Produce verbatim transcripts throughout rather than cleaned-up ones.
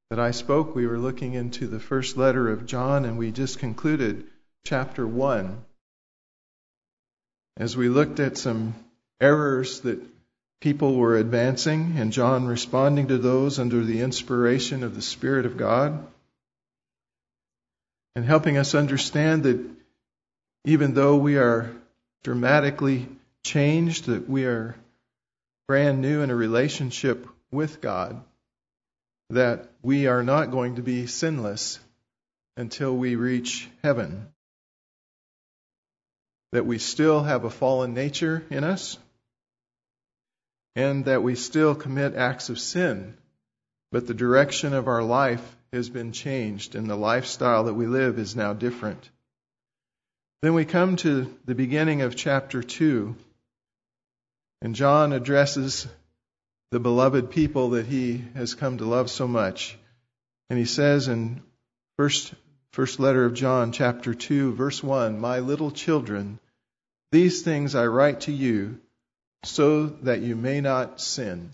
that I spoke, we were looking into the first letter of John, and we just concluded chapter one. As we looked at some errors that people were advancing, and John responding to those under the inspiration of the Spirit of God, and helping us understand that even though we are dramatically changed, that we are brand new in a relationship with God, that we are not going to be sinless until we reach heaven. That we still have a fallen nature in us, and that we still commit acts of sin, but the direction of our life has been changed, and the lifestyle that we live is now different. Then we come to the beginning of chapter two, and John addresses the beloved people that he has come to love so much. And he says in first, first letter of John, chapter two, verse one, "My little children, these things I write to you so that you may not sin."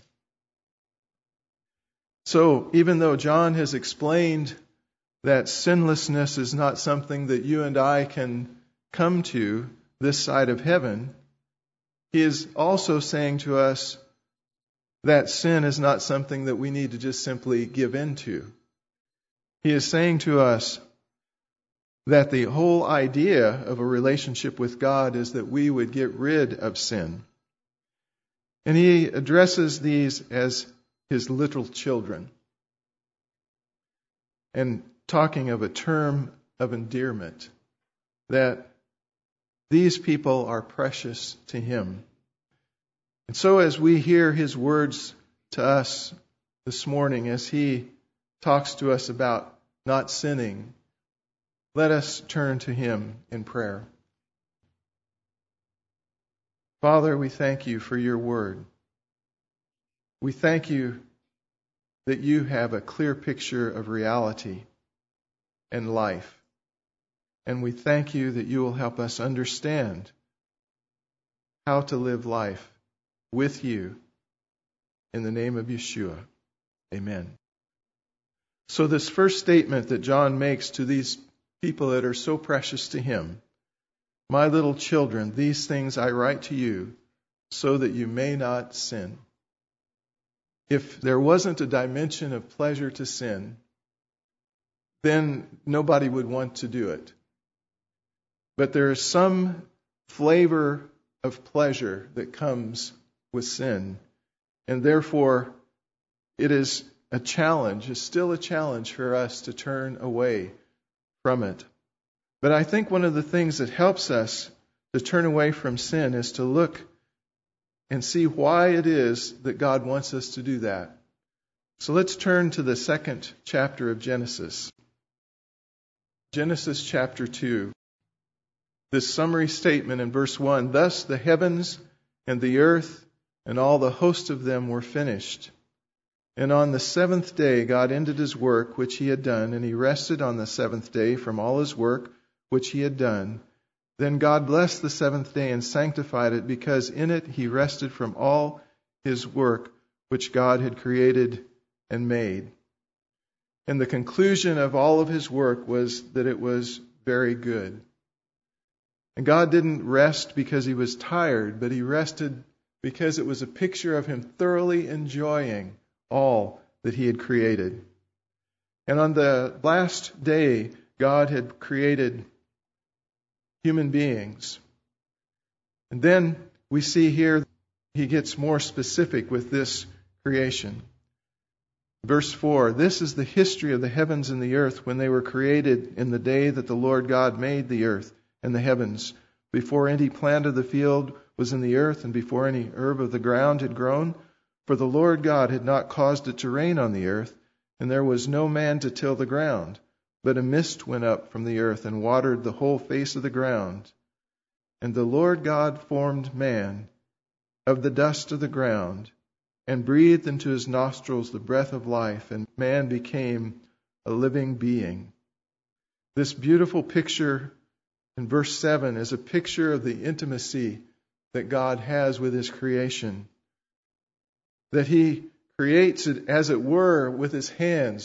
So even though John has explained that sinlessness is not something that you and I can come to this side of heaven, he is also saying to us that sin is not something that we need to just simply give into. He is saying to us that the whole idea of a relationship with God is that we would get rid of sin. And he addresses these as his little children, and talking of a term of endearment, that these people are precious to him. And so as we hear his words to us this morning, as he talks to us about not sinning, let us turn to him in prayer. Father, we thank you for your word. We thank you that you have a clear picture of reality and life. And we thank you that you will help us understand how to live life with you. In the name of Yeshua, amen. So this first statement that John makes to these people that are so precious to him, "My little children, these things I write to you so that you may not sin." If there wasn't a dimension of pleasure to sin, then nobody would want to do it. But there is some flavor of pleasure that comes with sin, and therefore it is a challenge, it's still a challenge for us to turn away from it. But I think one of the things that helps us to turn away from sin is to look and see why it is that God wants us to do that. So let's turn to the second chapter of Genesis. Genesis chapter two. This summary statement in verse one, "Thus the heavens and the earth and all the host of them were finished. And on the seventh day God ended his work which he had done, and he rested on the seventh day from all his work which he had done. Then God blessed the seventh day and sanctified it, because in it he rested from all his work which God had created and made." And the conclusion of all of his work was that it was very good. And God didn't rest because he was tired, but he rested because it was a picture of him thoroughly enjoying all that he had created. And on the last day, God had created human beings. And then we see here he gets more specific with this creation. Verse four, "This is the history of the heavens and the earth when they were created in the day that the Lord God made the earth and the heavens, before any plant of the field was in the earth, and before any herb of the ground had grown. For the Lord God had not caused it to rain on the earth, and there was no man to till the ground. But a mist went up from the earth and watered the whole face of the ground. And the Lord God formed man of the dust of the ground, and breathed into his nostrils the breath of life, and man became a living being." This beautiful picture in verse seven is a picture of the intimacy that God has with his creation. That he creates it, as it were, with his hands,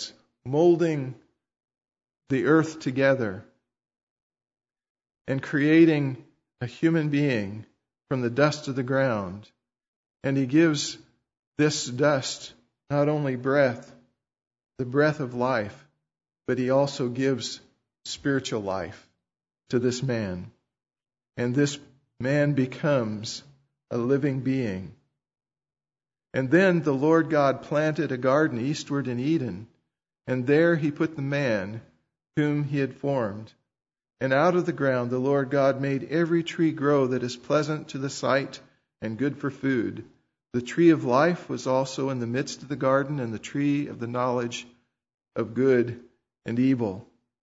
molding the earth together and creating a human being from the dust of the ground. And he gives this dust not only breath, the breath of life, but he also gives spiritual life to this man. And this man becomes a living being. And then the Lord God planted a garden eastward in Eden, and there he put the man whom he had formed. And out of the ground the Lord God made every tree grow that is pleasant to the sight and good for food. The tree of life was also in the midst of the garden, and the tree of the knowledge of good and evil.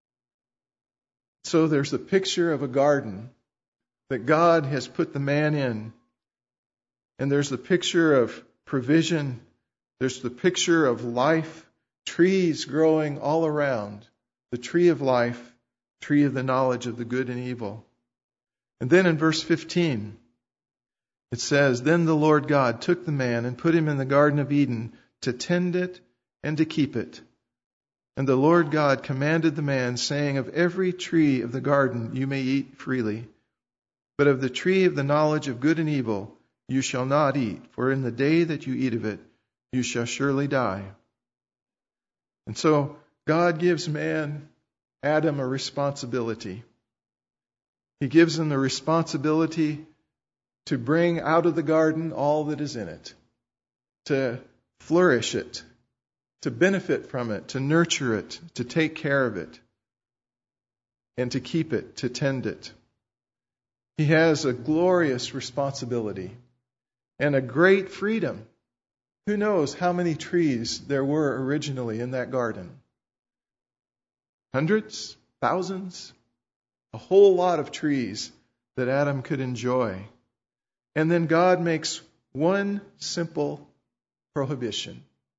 So there's a picture of a garden that God has put the man in. And there's the picture of provision. There's the picture of life, trees growing all around. The tree of life, tree of the knowledge of the good and evil. And then in verse fifteen, it says, Then the Lord God took the man and put him in the Garden of Eden to tend it and to keep it. And the Lord God commanded the man, saying, Of every tree of the garden you may eat freely, but of the tree of the knowledge of good and evil you shall not eat, for in the day that you eat of it you shall surely die. And so God gives man, Adam, a responsibility. He gives him the responsibility to bring out of the garden all that is in it, to flourish it, to benefit from it, to nurture it, to take care of it, and to keep it, to tend it. He has a glorious responsibility and a great freedom. Who knows how many trees there were originally in that garden? Hundreds? Thousands? A whole lot of trees that Adam could enjoy. And then God makes one simple prohibition.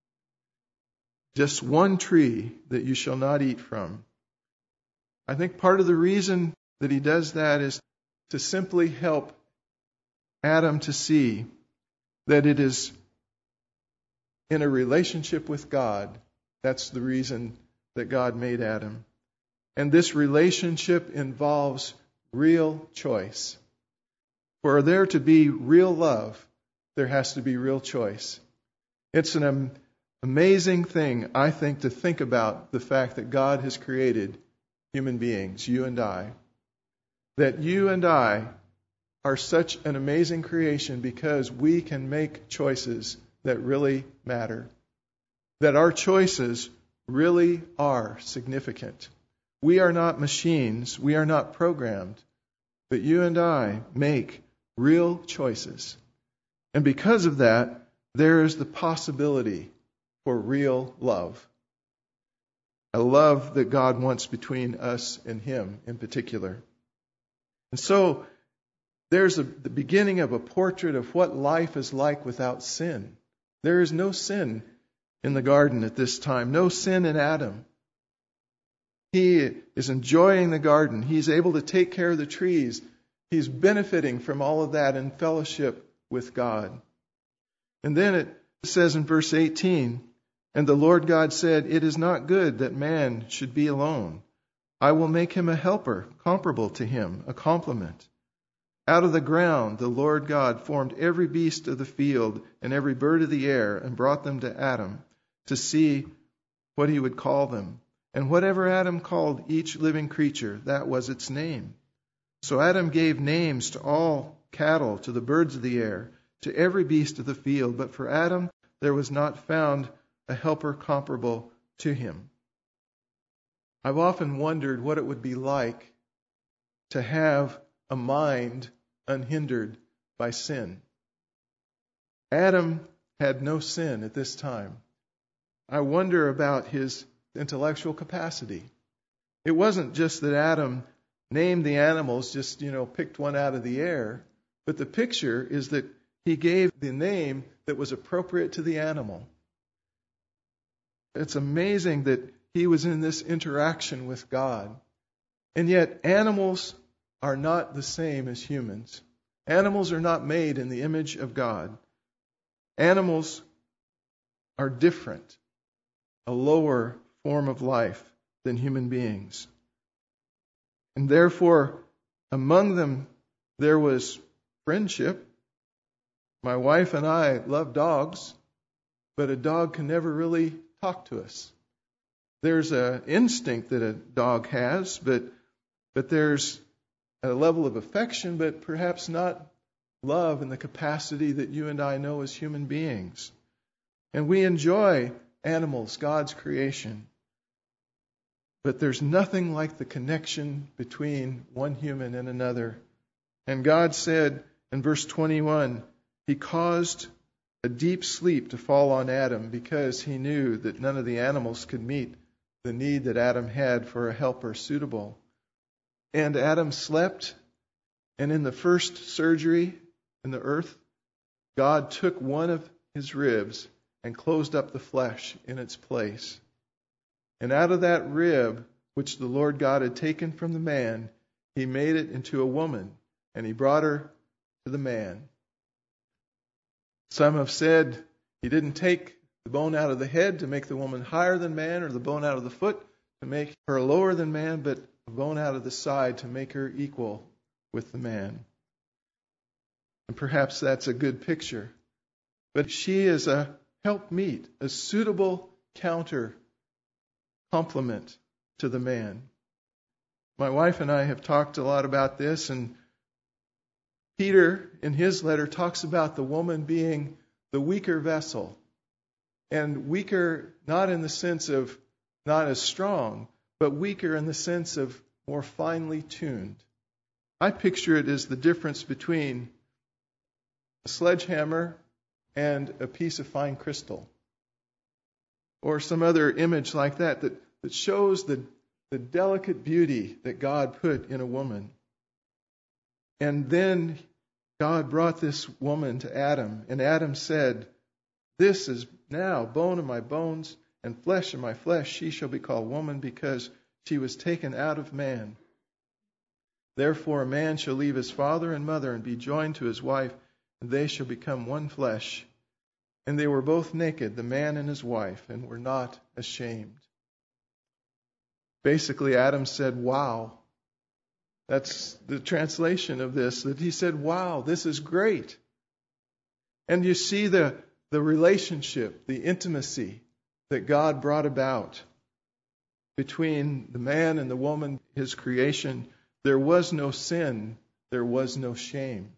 Just one tree that you shall not eat from. I think part of the reason that he does that is to simply help Adam to see that it is in a relationship with God. That's the reason that God made Adam. And this relationship involves real choice. For there to be real love, there has to be real choice. It's an am- amazing thing, I think, to think about the fact that God has created human beings, you and I. That you and I are such an amazing creation because we can make choices that really matter. That our choices really are significant. We are not machines. We are not programmed. But you and I make real choices. And because of that, there is the possibility for real love. A love that God wants between us and Him in particular. And so, there's a, the beginning of a portrait of what life is like without sin. There is no sin in the garden at this time. No sin in Adam. He is enjoying the garden. He's able to take care of the trees. He's benefiting from all of that in fellowship with God. And then it says in verse eighteen, And the Lord God said, It is not good that man should be alone. I will make him a helper comparable to him, a complement. Out of the ground the Lord God formed every beast of the field and every bird of the air and brought them to Adam to see what he would call them. And whatever Adam called each living creature, that was its name. So Adam gave names to all cattle, to the birds of the air, to every beast of the field. But for Adam there was not found a helper comparable to him. I've often wondered what it would be like to have a mind unhindered by sin. Adam had no sin at this time. I wonder about his intellectual capacity. It wasn't just that Adam named the animals, just, you know, picked one out of the air, but the picture is that he gave the name that was appropriate to the animal. It's amazing that he was in this interaction with God. And yet animals are not the same as humans. Animals are not made in the image of God. Animals are different, a lower form of life than human beings. And therefore, among them, there was friendship. My wife and I love dogs, but a dog can never really talk to us. There's an instinct that a dog has, but but there's a level of affection, but perhaps not love in the capacity that you and I know as human beings. And we enjoy animals, God's creation. But there's nothing like the connection between one human and another. And God said in verse twenty-one, He caused a deep sleep to fall on Adam because He knew that none of the animals could meet the need that Adam had for a helper suitable. And Adam slept, and in the first surgery in the earth, God took one of his ribs and closed up the flesh in its place. And out of that rib, which the Lord God had taken from the man, He made it into a woman, and He brought her to the man. Some have said He didn't take the bone out of the head to make the woman higher than man, or the bone out of the foot to make her lower than man, but a bone out of the side to make her equal with the man. And perhaps that's a good picture. But she is a helpmeet, a suitable counter complement to the man. My wife and I have talked a lot about this, and Peter, in his letter, talks about the woman being the weaker vessel. And weaker not in the sense of not as strong, but weaker in the sense of more finely tuned. I picture it as the difference between a sledgehammer and a piece of fine crystal, or some other image like that that, that shows the, the delicate beauty that God put in a woman. And then God brought this woman to Adam, and Adam said, This is now bone of my bones and flesh of my flesh. She shall be called woman because she was taken out of man. Therefore a man shall leave his father and mother and be joined to his wife, and they shall become one flesh. And they were both naked, the man and his wife, and were not ashamed. Basically, Adam said, wow. That's the translation of this, that he said, wow, this is great. And you see the, the relationship, the intimacy that God brought about between the man and the woman, His creation. There was no sin. There was no shame.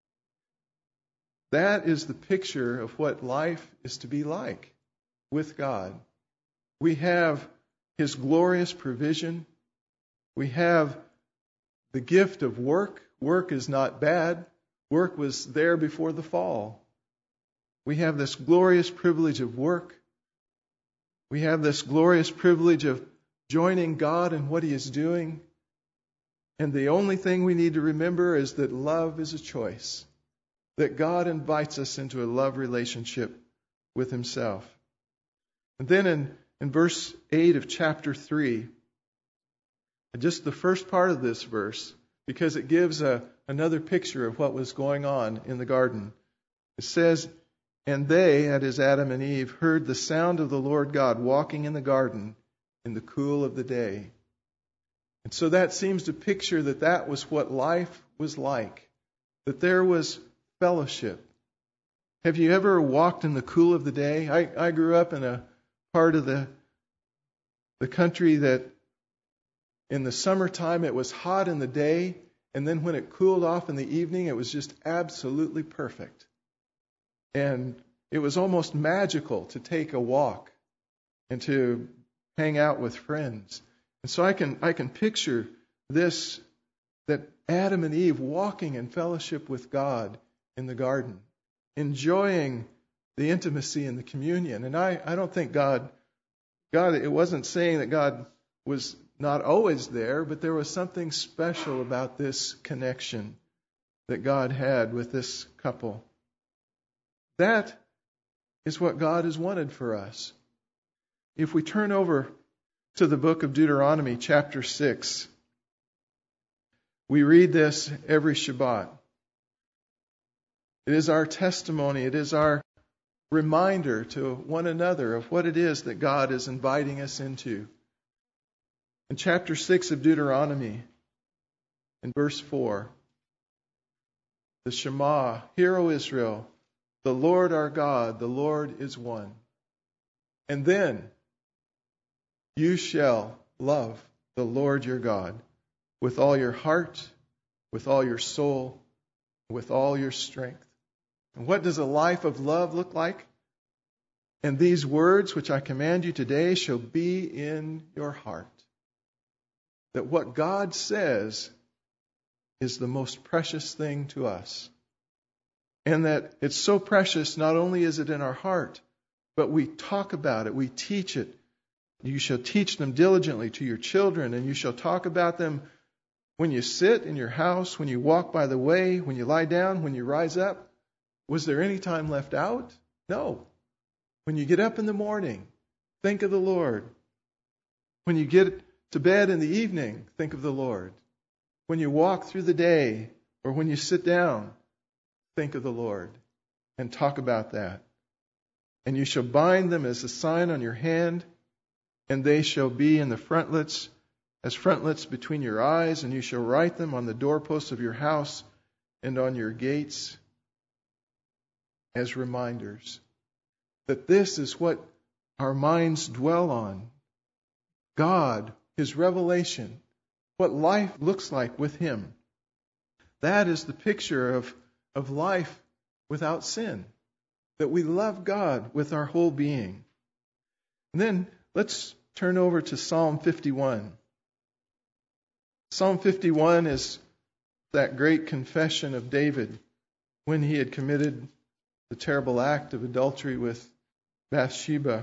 That is the picture of what life is to be like with God. We have His glorious provision. We have the gift of work. Work is not bad. Work was there before the fall. We have this glorious privilege of work. We have this glorious privilege of joining God in what He is doing. And the only thing we need to remember is that love is a choice. That God invites us into a love relationship with Himself. And then in, in verse eight of chapter three, just the first part of this verse, because it gives a, another picture of what was going on in the garden. It says, And they, that is Adam and Eve, heard the sound of the Lord God walking in the garden in the cool of the day. And so that seems to picture that that was what life was like. That there was fellowship. Have you ever walked in the cool of the day? I, I grew up in a part of the, the country that in the summertime it was hot in the day, and then when it cooled off in the evening, it was just absolutely perfect. And it was almost magical to take a walk and to hang out with friends. And so I can I can picture this, that Adam and Eve walking in fellowship with God in the garden, enjoying the intimacy and the communion. And I, I don't think God, God, it wasn't saying that God was not always there, but there was something special about this connection that God had with this couple. That is what God has wanted for us. If we turn over to the book of Deuteronomy, chapter six, we read this every Shabbat. It is our testimony. It is our reminder to one another of what it is that God is inviting us into. In chapter six of Deuteronomy, in verse four, the Shema, Hear, O Israel, the Lord our God, the Lord is one. And then, you shall love the Lord your God with all your heart, with all your soul, with all your strength. And what does a life of love look like? And these words which I command you today shall be in your heart. That what God says is the most precious thing to us. And that it's so precious, not only is it in our heart, but we talk about it, we teach it. You shall teach them diligently to your children, and you shall talk about them when you sit in your house, when you walk by the way, when you lie down, when you rise up. Was there any time left out? No. When you get up in the morning, think of the Lord. When you get to bed in the evening, think of the Lord. When you walk through the day, or when you sit down, think of the Lord and talk about that. And you shall bind them as a sign on your hand, and they shall be in the frontlets, as frontlets between your eyes, and you shall write them on the doorposts of your house and on your gates as reminders. That this is what our minds dwell on. God, His revelation, what life looks like with Him. That is the picture of, of life without sin. That we love God with our whole being. And then let's turn over to Psalm fifty-one. Psalm fifty-one is that great confession of David when he had committed the terrible act of adultery with Bathsheba.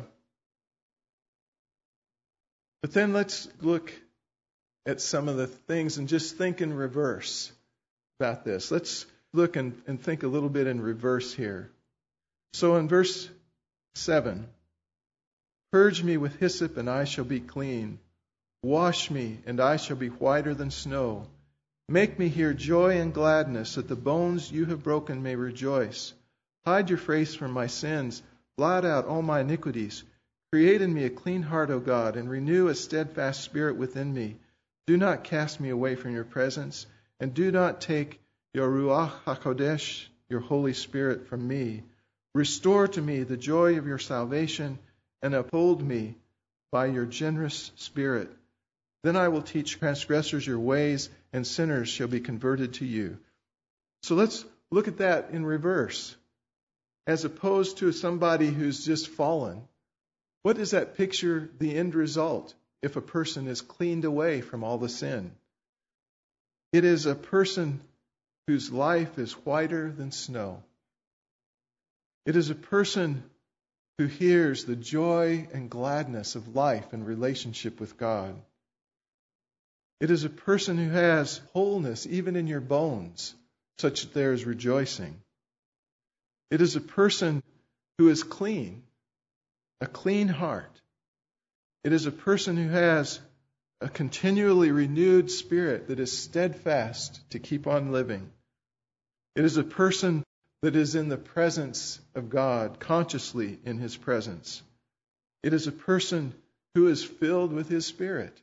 But then let's look at some of the things and just think in reverse about this. Let's look and, and think a little bit in reverse here. So in verse seven, Purge me with hyssop, and I shall be clean. Wash me, and I shall be whiter than snow. Make me hear joy and gladness, that the bones you have broken may rejoice. Hide your face from my sins. Blot out all my iniquities. Create in me a clean heart, O God, and renew a steadfast spirit within me. Do not cast me away from your presence, and do not take your Ruach HaKodesh, your Holy Spirit, from me. Restore to me the joy of your salvation, and uphold me by your generous spirit. Then I will teach transgressors your ways, and sinners shall be converted to you. So let's look at that in reverse. As opposed to somebody who's just fallen. What does that picture the end result if a person is cleaned away from all the sin? It is a person whose life is whiter than snow. It is a person who hears the joy and gladness of life and relationship with God. It is a person who has wholeness even in your bones, such that there is rejoicing. It is a person who is clean, a clean heart. It is a person who has a continually renewed spirit that is steadfast to keep on living. It is a person that is in the presence of God, consciously in His presence. It is a person who is filled with His Spirit.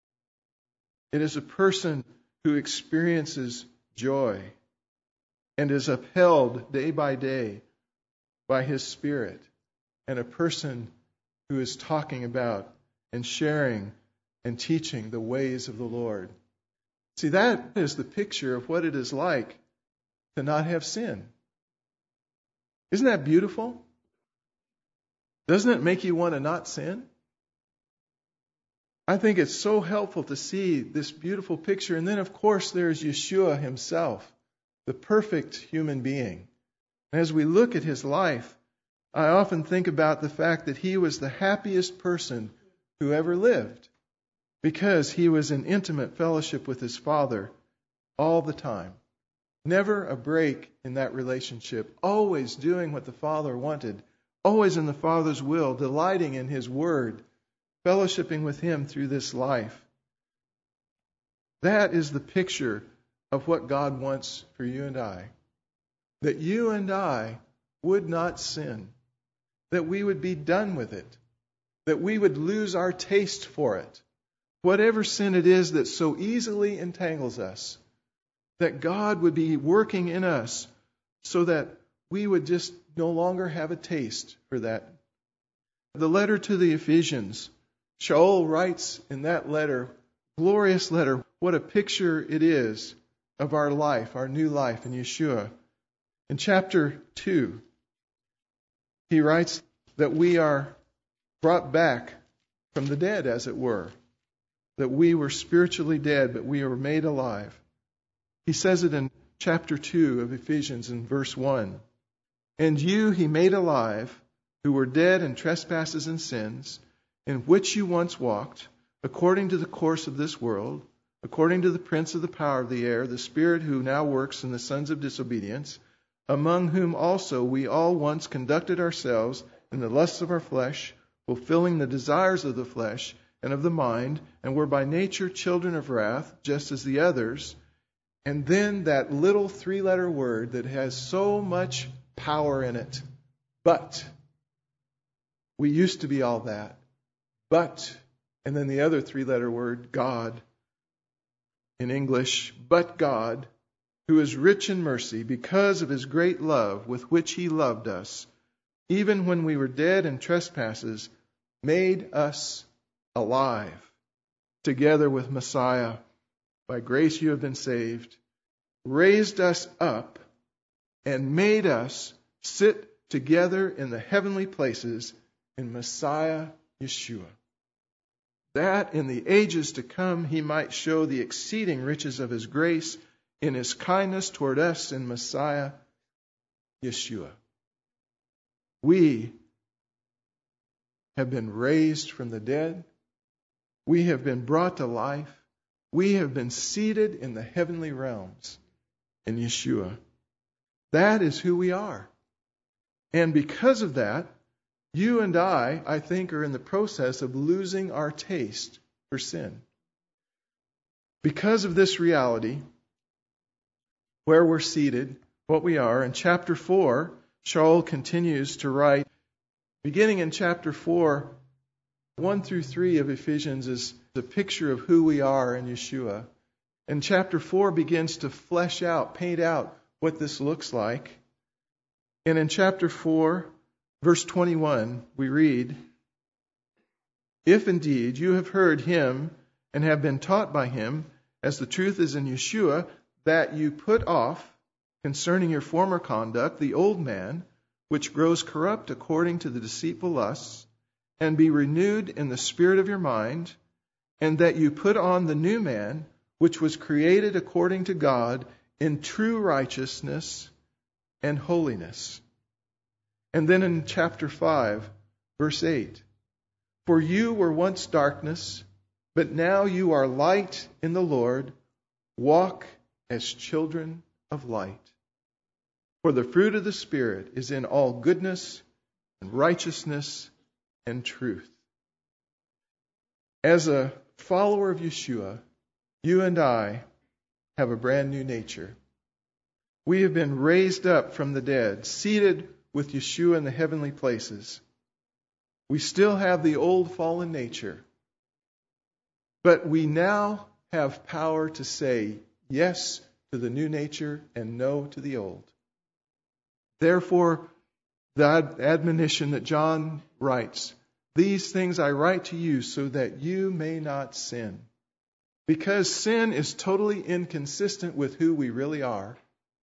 It is a person who experiences joy and is upheld day by day by His Spirit, and a person who is talking about and sharing and teaching the ways of the Lord. See, that is the picture of what it is like to not have sin. Isn't that beautiful? Doesn't it make you want to not sin? I think it's so helpful to see this beautiful picture. And then, of course, there's Yeshua Himself, the perfect human being. And as we look at His life, I often think about the fact that He was the happiest person who ever lived, because He was in intimate fellowship with His Father all the time. Never a break in that relationship, always doing what the Father wanted, always in the Father's will, delighting in His Word, fellowshipping with Him through this life. That is the picture of what God wants for you and I. That you and I would not sin. that we would be done with it, that we would lose our taste for it. Whatever sin it is that so easily entangles us, that God would be working in us so that we would just no longer have a taste for that. The letter to the Ephesians, Shaul writes in that letter, glorious letter, what a picture it is of our life, our new life in Yeshua. In chapter two, he writes that we are brought back from the dead, as it were. That we were spiritually dead, but we were made alive. He says it in chapter two of Ephesians in verse one. And you he made alive, who were dead in trespasses and sins, in which you once walked, according to the course of this world, according to the prince of the power of the air, the spirit who now works in the sons of disobedience, among whom also we all once conducted ourselves in the lusts of our flesh, fulfilling the desires of the flesh and of the mind, and were by nature children of wrath, just as the others. And then that little three-letter word that has so much power in it. But. We used to be all that. But. And then the other three-letter word, God. In English, but God, who is rich in mercy, because of his great love with which he loved us, even when we were dead in trespasses, made us alive together with Messiah. By grace you have been saved, raised us up, and made us sit together in the heavenly places in Messiah Yeshua, that in the ages to come he might show the exceeding riches of his grace in his kindness toward us in Messiah Yeshua. We have been raised from the dead. We have been brought to life. We have been seated in the heavenly realms in Yeshua. That is who we are. And because of that, you and I, I think, are in the process of losing our taste for sin. Because of this reality, where we're seated, what we are, in chapter four, Shaul continues to write, beginning in chapter four, one through three of Ephesians is the picture of who we are in Yeshua. And chapter four begins to flesh out, paint out what this looks like. And in chapter four, verse twenty-one, we read, if indeed you have heard him and have been taught by him, as the truth is in Yeshua, that you put off, concerning your former conduct, the old man, which grows corrupt according to the deceitful lusts, and be renewed in the spirit of your mind, and that you put on the new man, which was created according to God in true righteousness and holiness. And then in chapter five, verse eight, for you were once darkness, but now you are light in the Lord. Walk as children of light. For the fruit of the Spirit is in all goodness and righteousness and truth. As a follower of Yeshua, you and I have a brand new nature. We have been raised up from the dead, seated with Yeshua in the heavenly places. We still have the old fallen nature, but we now have power to say yes to the new nature and no to the old. Therefore, the admonition that John writes, these things I write to you so that you may not sin. Because sin is totally inconsistent with who we really are.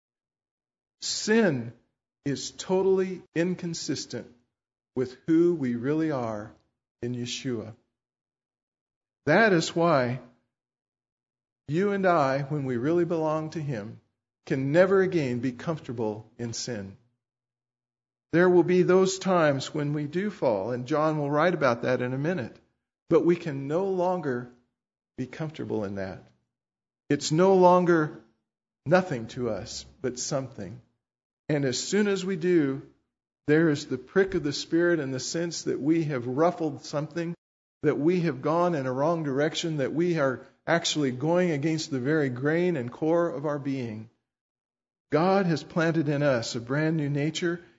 Sin is totally inconsistent with who we really are in Yeshua. That is why you and I, when we really belong to him, can never again be comfortable in sin. There will be those times when we do fall, and John will write about that in a minute. But we can no longer be comfortable in that. It's no longer nothing to us, but something. And as soon as we do, there is the prick of the Spirit in the sense that we have ruffled something, that we have gone in a wrong direction, that we are actually going against the very grain and core of our being. God has planted in us a brand new nature.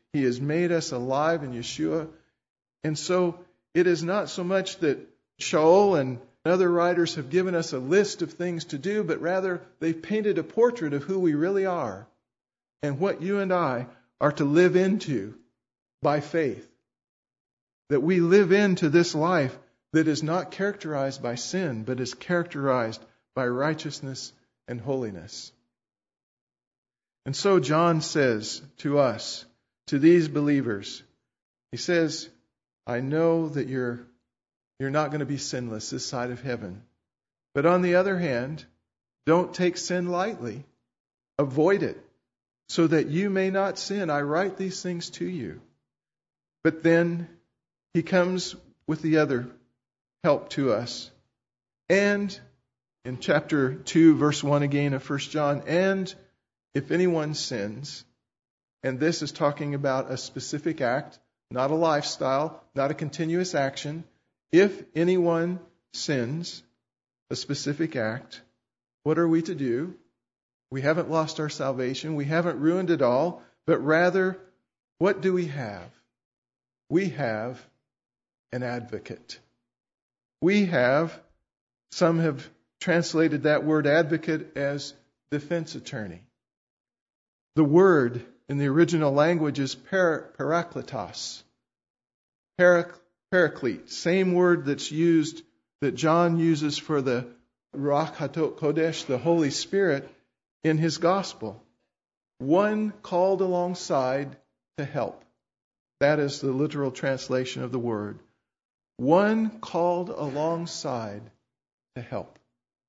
He has made us alive in Yeshua. And so it is not so much that Shaul and other writers have given us a list of things to do, but rather they've painted a portrait of who we really are and what you and I are to live into by faith. That we live into this life that is not characterized by sin, but is characterized by righteousness and holiness. And so John says to us, to these believers, he says, I know that you're you're not going to be sinless this side of heaven. But on the other hand, don't take sin lightly. Avoid it, so that you may not sin. I write these things to you. But then he comes with the other help to us. And in chapter two, verse one again of First John, and if anyone sins, and this is talking about a specific act, not a lifestyle, not a continuous action. If anyone sins, a specific act, what are we to do? We haven't lost our salvation. We haven't ruined it all. But rather, what do we have? We have an advocate. We have, some have translated that word advocate as defense attorney. The word in the original language is per, parakletos. Parac, paraclete. Same word that's used, that John uses for the Ruach HaKodesh, the Holy Spirit, in his gospel. One called alongside to help. That is the literal translation of the word. One called alongside to help.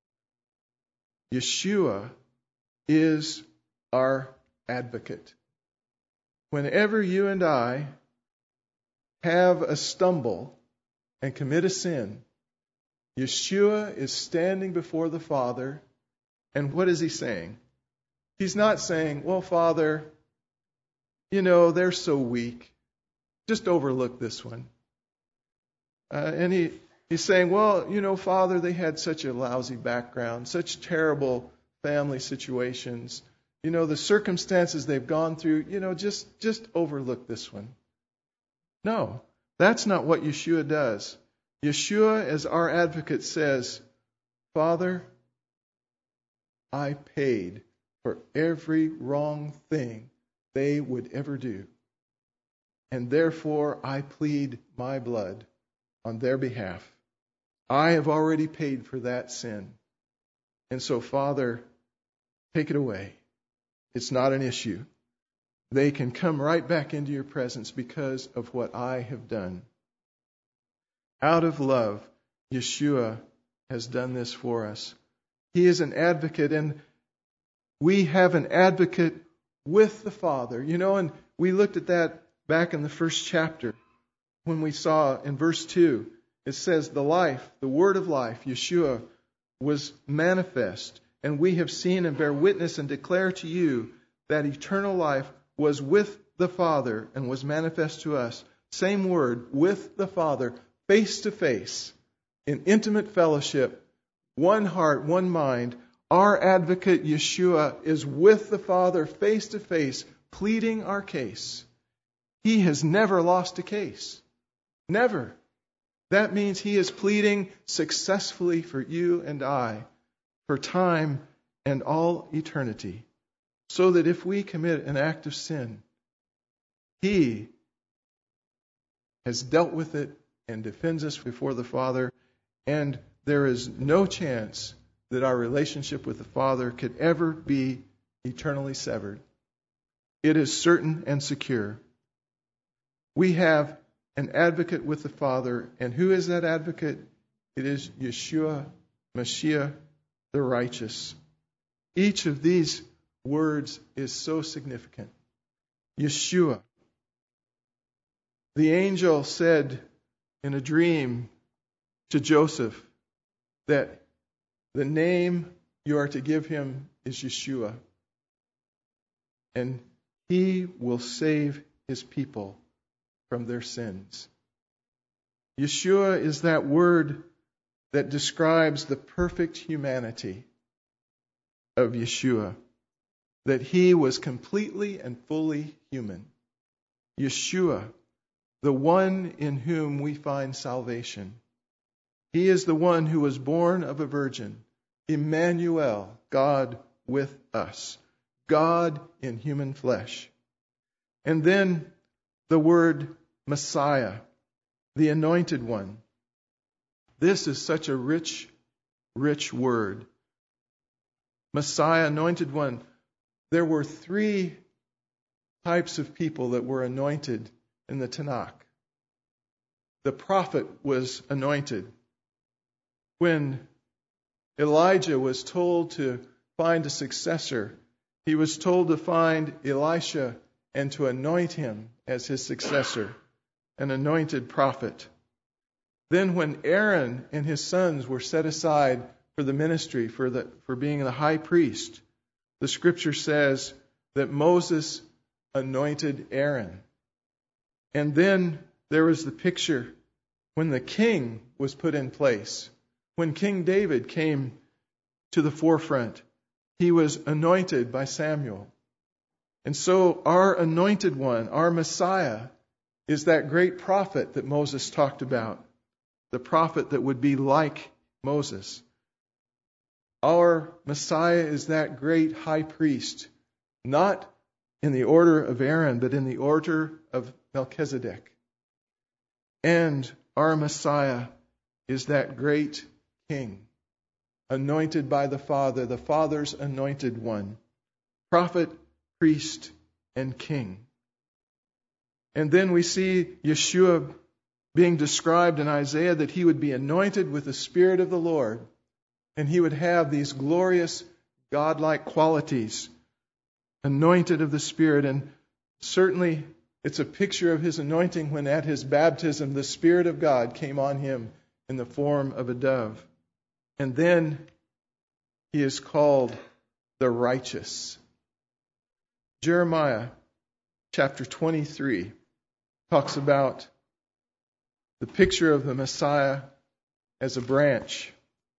Yeshua is our advocate. Whenever you and I have a stumble and commit a sin, Yeshua is standing before the Father, and what is he saying? He's not saying, well, Father, you know, they're so weak. Just overlook this one. Uh, and he, he's saying, well, you know, Father, they had such a lousy background, such terrible family situations. You know, the circumstances they've gone through, you know, just, just overlook this one. No, that's not what Yeshua does. Yeshua, as our advocate, says, Father, I paid for every wrong thing they would ever do. And therefore, I plead my blood on their behalf. I have already paid for that sin. And so, Father, take it away. It's not an issue. They can come right back into your presence because of what I have done. Out of love, Yeshua has done this for us. He is an advocate, and we have an advocate with the Father. You know, and we looked at that back in the first chapter when we saw in verse two, it says, the life, the word of life, Yeshua, was manifest, and we have seen and bear witness and declare to you that eternal life was with the Father and was manifest to us. Same word, with the Father, face to face, in intimate fellowship, one heart, one mind. Our advocate, Yeshua, is with the Father, face to face, pleading our case. He has never lost a case. Never. That means he is pleading successfully for you and I, for time and all eternity, so that if we commit an act of sin, he has dealt with it and defends us before the Father, and there is no chance that our relationship with the Father could ever be eternally severed. It is certain and secure. We have an advocate with the Father, and who is that advocate? It is Yeshua, Mashiach, the righteous. Each of these words is so significant. Yeshua. The angel said in a dream to Joseph that the name you are to give him is Yeshua, and he will save his people from their sins. Yeshua is that word that describes the perfect humanity of Yeshua, that he was completely and fully human. Yeshua, the one in whom we find salvation. He is the one who was born of a virgin, Emmanuel, God with us, God in human flesh. And then the word Messiah, the anointed one. This is such a rich, rich word. Messiah, anointed one. There were three types of people that were anointed in the Tanakh. The prophet was anointed. When Elijah was told to find a successor, he was told to find Elisha and to anoint him as his successor, an anointed prophet. Then when Aaron and his sons were set aside for the ministry, for the for being the high priest, the scripture says that Moses anointed Aaron. And then there was the picture when the king was put in place. When King David came to the forefront, he was anointed by Samuel. And so our anointed one, our Messiah, is that great prophet that Moses talked about, the prophet that would be like Moses. Our Messiah is that great high priest, not in the order of Aaron, but in the order of Melchizedek. And our Messiah is that great King, anointed by the Father, the Father's anointed one, prophet, priest, and king. And then we see Yeshua being described in Isaiah that he would be anointed with the Spirit of the Lord, and he would have these glorious godlike qualities, anointed of the Spirit. And certainly it's a picture of his anointing when at his baptism the Spirit of God came on him in the form of a dove. And then he is called the righteous. Jeremiah chapter twenty-three talks about the picture of the Messiah as a branch.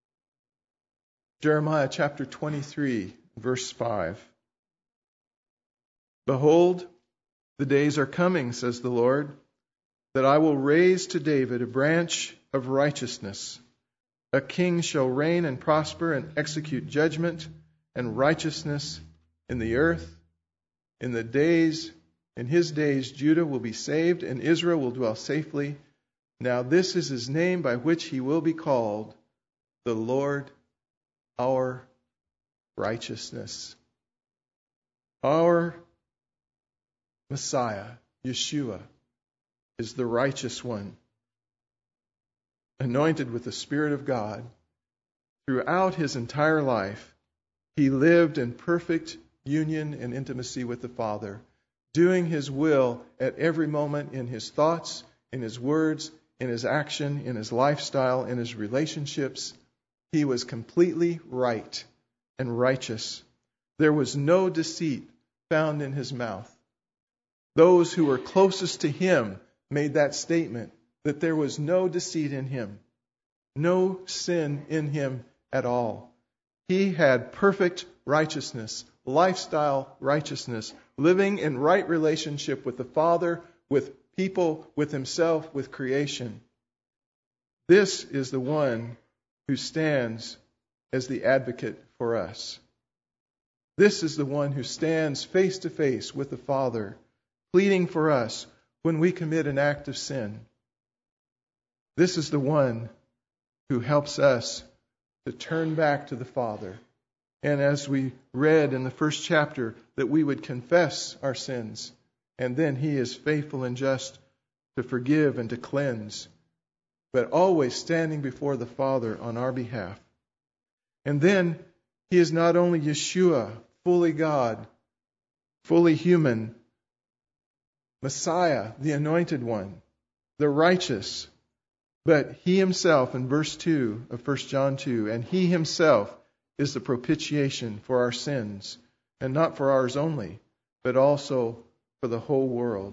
Jeremiah chapter twenty-three, verse five. Behold, the days are coming, says the Lord, that I will raise to David a branch of righteousness. A king shall reign and prosper and execute judgment and righteousness in the earth. In the days, in his days, Judah will be saved and Israel will dwell safely. Now this is his name by which he will be called, the Lord our righteousness. Our Messiah, Yeshua, is the righteous one, anointed with the Spirit of God. Throughout his entire life, he lived in perfect union and intimacy with the Father, doing his will at every moment in his thoughts, in his words, in his action, in his lifestyle, in his relationships. He was completely right and righteous. There was no deceit found in his mouth. Those who were closest to him made that statement, that there was no deceit in him, no sin in him at all. He had perfect righteousness, lifestyle righteousness, living in right relationship with the Father, with people, with himself, with creation. This is the one who stands as the advocate for us. This is the one who stands face to face with the Father, pleading for us when we commit an act of sin. This is the one who helps us to turn back to the Father. And as we read in the first chapter, that we would confess our sins, and then he is faithful and just to forgive and to cleanse, but always standing before the Father on our behalf. And then he is not only Yeshua, fully God, fully human, Messiah, the anointed one, the righteous, but he himself, in verse two of First John two, and he himself is the propitiation for our sins, and not for ours only, but also for the whole world.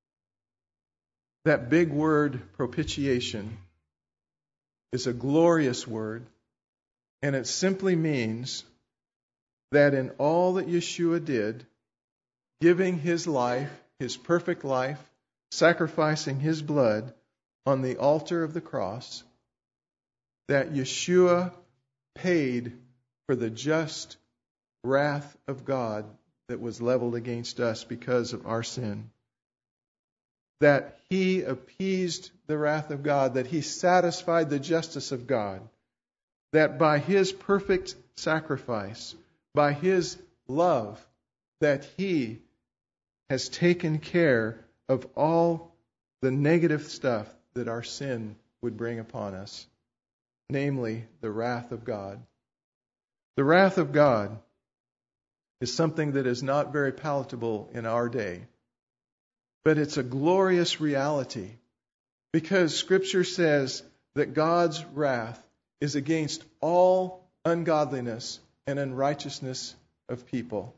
That big word, propitiation, is a glorious word, and it simply means that in all that Yeshua did, giving his life, his perfect life, sacrificing his blood on the altar of the cross, that Yeshua paid for the just wrath of God that was leveled against us because of our sin. That he appeased the wrath of God, that he satisfied the justice of God, that by his perfect sacrifice, by his love, that he has taken care of all the negative stuff that our sin would bring upon us, namely the wrath of God. The wrath of God is something that is not very palatable in our day, but it's a glorious reality, because Scripture says that God's wrath is against all ungodliness and unrighteousness of people.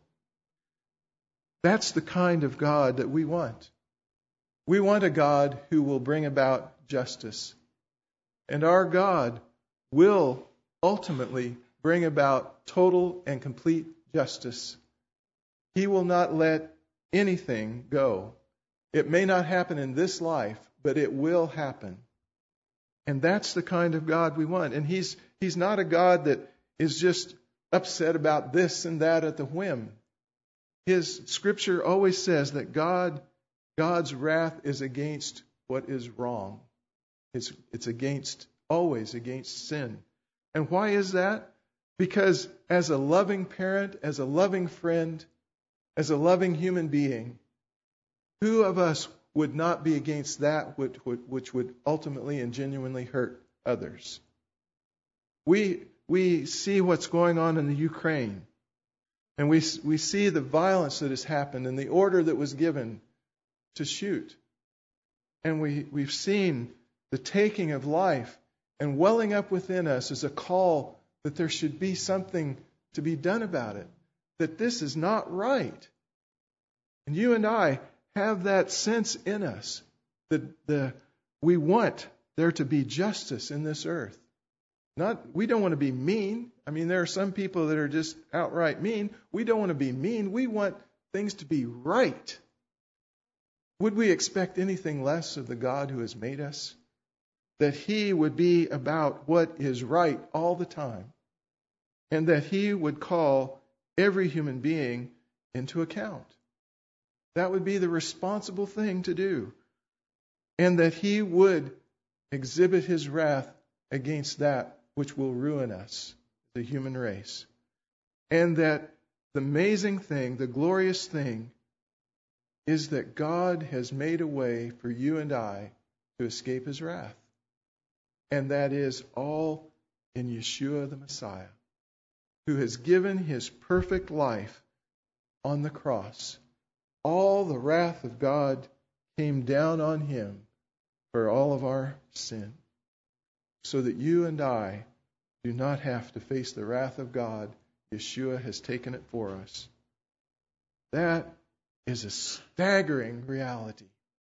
That's the kind of God that we want. We want a God who will bring about justice. And our God will ultimately bring about total and complete justice. He will not let anything go. It may not happen in this life, but it will happen. And that's the kind of God we want. And He's He's not a God that is just upset about this and that at the whim. His Scripture always says that God, God's wrath is against what is wrong. It's, it's against, always against sin. And why is that? Because as a loving parent, as a loving friend, as a loving human being, who of us would not be against that which would, which would ultimately and genuinely hurt others? We, we see what's going on in the Ukraine. And we we see the violence that has happened and the order that was given to shoot. And we, we've seen the taking of life. And welling up within us is a call that there should be something to be done about it. That this is not right. And you and I have that sense in us that the we want there to be justice in this earth. Not, we don't want to be mean. I mean, there are some people that are just outright mean. We don't want to be mean. We want things to be right. Would we expect anything less of the God who has made us? That He would be about what is right all the time. And that He would call every human being into account. That would be the responsible thing to do. And that He would exhibit His wrath against that which will ruin us, the human race. And that the amazing thing, the glorious thing, is that God has made a way for you and I to escape His wrath. And that is all in Yeshua the Messiah, who has given His perfect life on the cross. All the wrath of God came down on Him for all of our sin, so that you and I do not have to face the wrath of God. Yeshua has taken it for us. That is a staggering reality.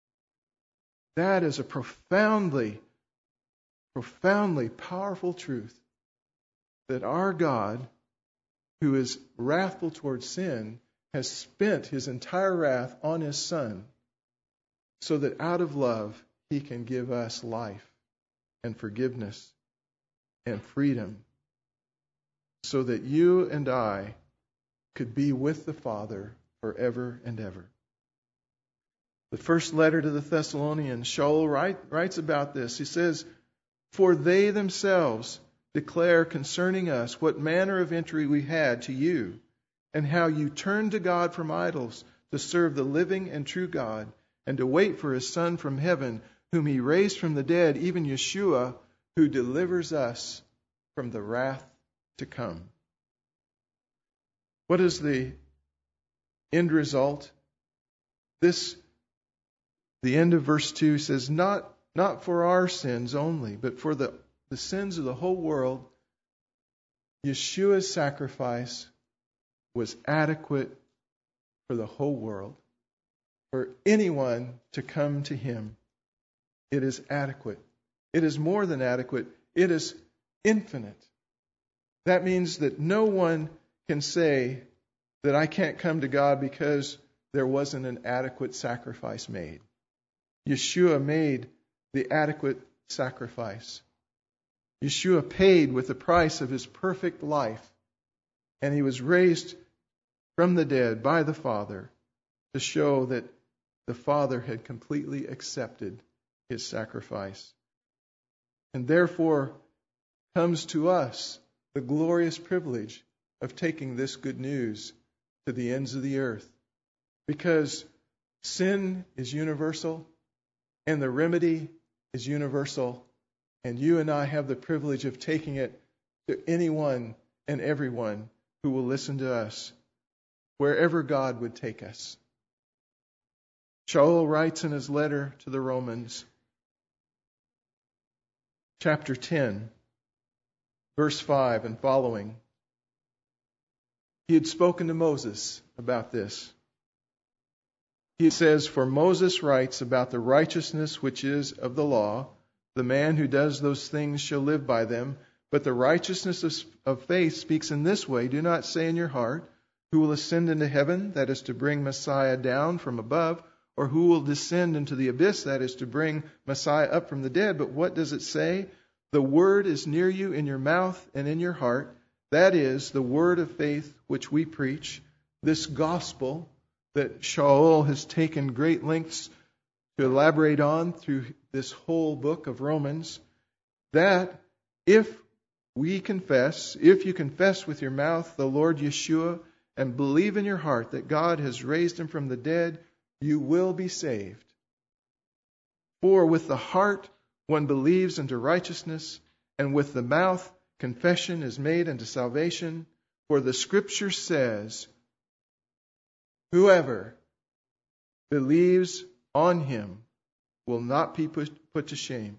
That is a profoundly, profoundly powerful truth, that our God, who is wrathful towards sin, has spent His entire wrath on His Son, so that out of love He can give us life and forgiveness and freedom, so that you and I could be with the Father forever and ever. The first letter to the Thessalonians, Shaul write, writes about this. He says, "For they themselves declare concerning us what manner of entry we had to you, and how you turned to God from idols to serve the living and true God, and to wait for His Son from heaven, whom He raised from the dead, even Yeshua, who delivers us from the wrath to come." What is the end result? This, the end of verse two says, not, not for our sins only, but for the, the sins of the whole world, Yeshua's sacrifice was adequate for the whole world. For anyone to come to Him, it is adequate. It is more than adequate. It is infinite. That means that no one can say that I can't come to God because there wasn't an adequate sacrifice made. Yeshua made the adequate sacrifice. Yeshua paid with the price of his perfect life, and he was raised from the dead by the Father to show that the Father had completely accepted his sacrifice. And therefore comes to us the glorious privilege of taking this good news to the ends of the earth. Because sin is universal, and the remedy is universal, and you and I have the privilege of taking it to anyone and everyone who will listen to us, wherever God would take us. Shaul writes in his letter to the Romans, chapter ten, verse five and following. He had spoken to Moses about this. He says, "For Moses writes about the righteousness which is of the law. The man who does those things shall live by them. But the righteousness of, of faith speaks in this way. Do not say in your heart, who will ascend into heaven, that is to bring Messiah down from above, or who will descend into the abyss, that is to bring Messiah up from the dead. But what does it say? The word is near you in your mouth and in your heart. That is the word of faith which we preach, this gospel that Shaul has taken great lengths to elaborate on through this whole book of Romans, that if we confess, if you confess with your mouth the Lord Yeshua and believe in your heart that God has raised him from the dead, you will be saved. For with the heart one believes unto righteousness, and with the mouth confession is made unto salvation. For the Scripture says, whoever believes on him will not be put, put to shame.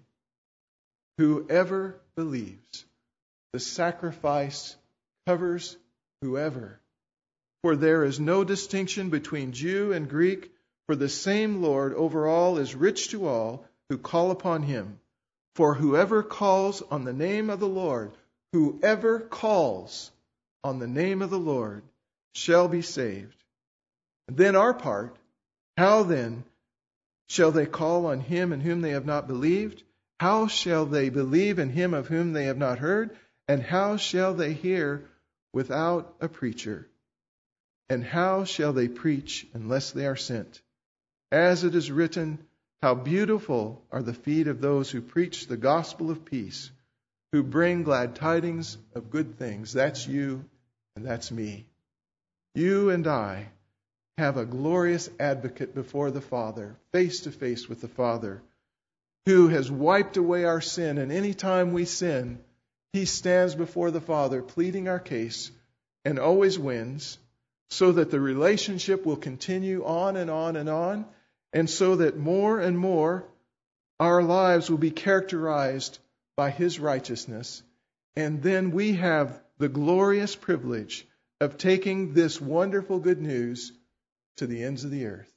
Whoever believes. The sacrifice covers whoever. For there is no distinction between Jew and Greek, for the same Lord over all is rich to all who call upon him. For whoever calls on the name of the Lord, whoever calls on the name of the Lord shall be saved. And then our part, how then shall they call on him in whom they have not believed? How shall they believe in him of whom they have not heard? And how shall they hear without a preacher? And how shall they preach unless they are sent? As it is written, how beautiful are the feet of those who preach the gospel of peace, who bring glad tidings of good things. That's you and that's me. You and I have a glorious advocate before the Father, face to face with the Father, who has wiped away our sin. And any time we sin, he stands before the Father pleading our case and always wins, so that the relationship will continue on and on and on, and so that more and more our lives will be characterized by his righteousness. And then we have the glorious privilege of taking this wonderful good news to the ends of the earth.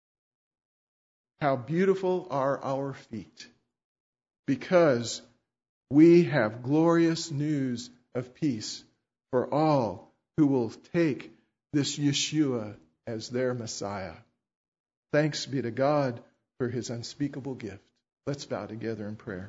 How beautiful are our feet, because we have glorious news of peace for all who will take this Yeshua as their Messiah. Thanks be to God for his unspeakable gift. Let's bow together in prayer.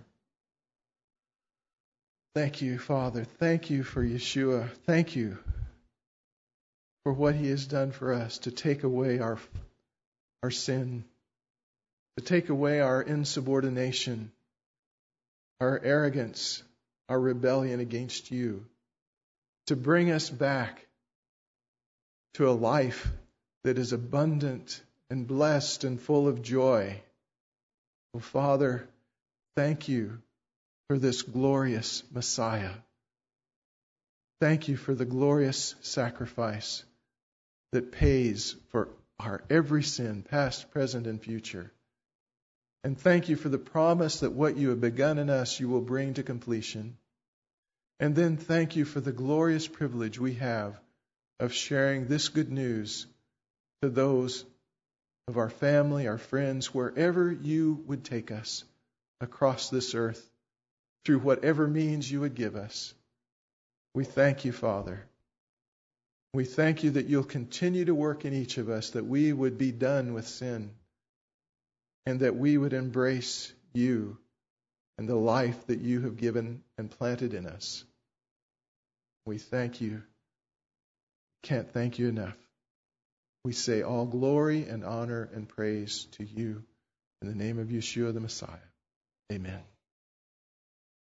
Thank you, Father. Thank you for Yeshua. Thank you for what he has done for us to take away our, our sin, to take away our insubordination, our arrogance, our rebellion against you, to bring us back to a life that is abundant and blessed and full of joy. Oh, Father, thank you for this glorious Messiah. Thank you for the glorious sacrifice that pays for our every sin, past, present, and future. And thank you for the promise that what you have begun in us, you will bring to completion. And then thank you for the glorious privilege we have of sharing this good news to those of our family, our friends, wherever you would take us across this earth, through whatever means you would give us. We thank you, Father. We thank you that you'll continue to work in each of us, that we would be done with sin, and that we would embrace you and the life that you have given and planted in us. We thank you. Can't thank you enough. We say all glory and honor and praise to you in the name of Yeshua the Messiah. Amen.